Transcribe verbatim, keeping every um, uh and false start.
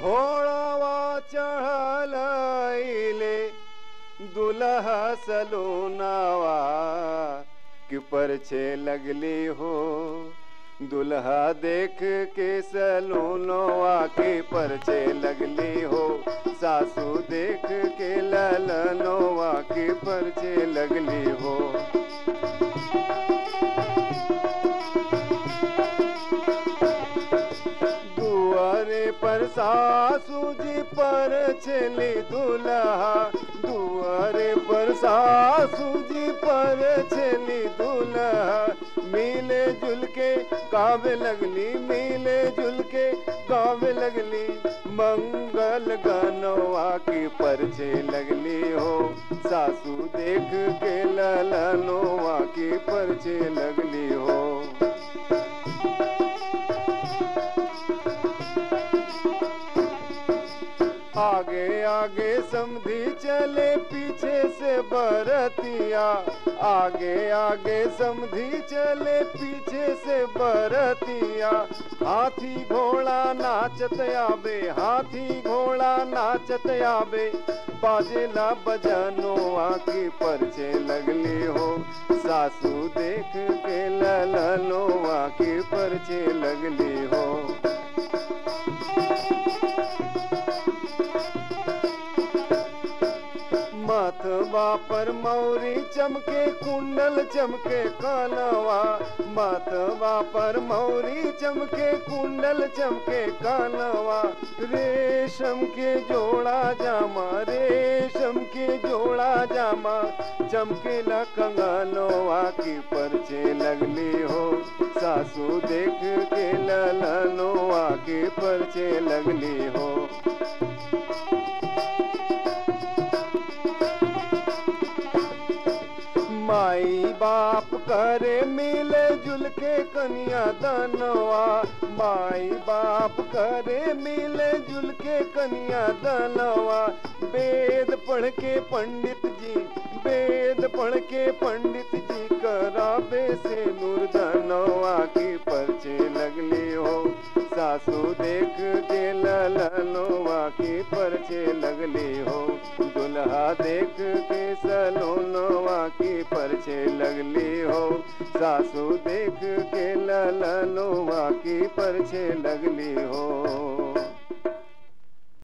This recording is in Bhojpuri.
घोड़वा चढ़ल अइले दुल्हा सलोनावा कि परछे लगली हो। दुल्हा देख के सलोनवा के परछे लगली हो। सासू देख के ललनवा के परछे लगली हो। दुआरे पर सासू जी परछेली दुल्हा। दुआरे पर सासू जी परछेली दुल्हा। मिले जुल के गावे लगली, मिले जुल के गावे लगली। मंगल गानवा की परछे लगली हो। सासू देख के ललनवा की परछे लगली हो। आगे आगे समधी चले पीछे से बरतिया। आगे आगे समधी चले पीछे से बरतिया। हाथी घोड़ा नाचत आवे, हाथी घोड़ा नाचत आवे। बाजेला बजानोआ की परछे लगली हो। सासू देख के ललनोआ की परछे लगली हो। माथवा पर मौरी चमके कुंडल चमके कानवा। माथवा पर मौरी चमके कुंडल चमके कानवा। रेशम के जोड़ा जामा, रेशम के जोड़ा जामा। चमकेला कंगनवा की परछे लगली हो। सासू देख के ललनवा की परछे लगली हो। माई बाप करे मिले जुल के कन्या दानवा। माई बाप करे मिले जुल के कन्या दानवा। वेद पढ़ के पंडित जी, वेद पढ़ के पंडित जी करावे से नूर दानवा की परछे लगली हो। सासू देख के ललनवा की परछे लगली हो। दुल्हा देख के सलोनवा की परछे लगली हो। सासू देख के ललनवा की परछे लगली हो।